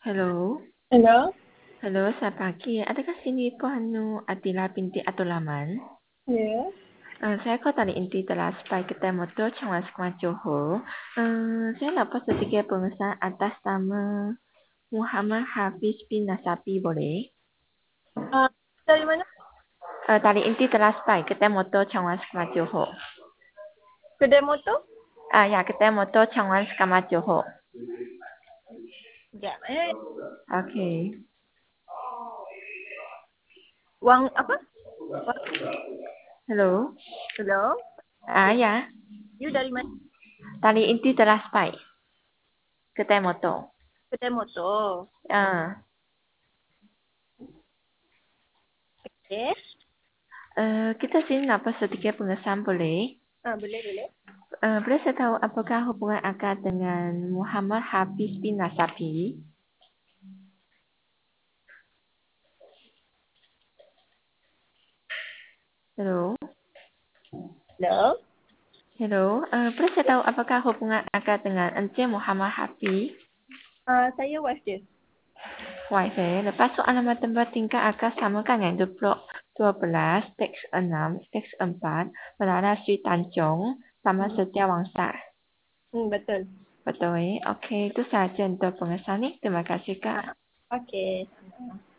Hello. Hello? Hello, selamat pagi. Adakah sini Puanu Atila binti Atulaman? Yes. Saya kau tadi inti telah sampai kita motor Changwan Sekolah Johor. Saya dapat sedikit pengesahan atas nama Muhammad Hafiz bin Nasabi boleh? Uh, dari mana? Tadi inti telah sampai kita motor Changwan Sekolah Johor. Kedai motor? Ya, kita motor Changwan Sekolah Johor. Sekejap. Okay. Wang apa? Wang, Hello. hello? Ya. You dari mana? Tadi inti telah sampai kita motor. Kedai motor. Okay. Kita sini dapat sedikit pengesahan boleh? Boleh. Boleh saya tahu apakah hubungan akak dengan Muhammad Hafiz bin Nasabi? Hello. Hello? Boleh saya tahu apakah hubungan akak dengan Encik Muhammad Hafiz? Saya wife dia. Wife lepas tu alamat tempat tinggal akak samakan dengan Blok 12, teks 6, teks 4, Menara Sri Tanjung, sama Setia Wangsa. Betul. Betul Okey, itu sahaja untuk pengesahan ni. Terima kasih Kak. Okay.